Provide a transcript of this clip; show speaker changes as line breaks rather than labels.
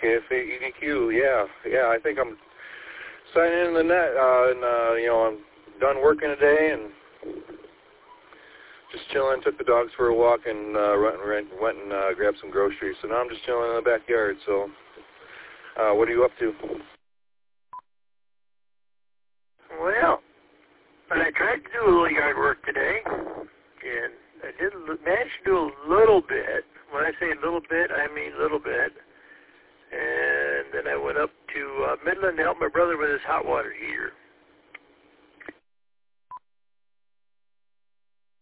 KFAEDQ, yeah, I think I'm signing in the net, I'm done working today and just chilling, took the dogs for a walk and went and grabbed some groceries. So now I'm just chilling in the backyard, so what are you up to?
Well, I tried to do a little yard work today, and I did manage to do a little bit. When I say little bit, I mean little bit. And then I went up to Midland to help my brother with his hot water heater.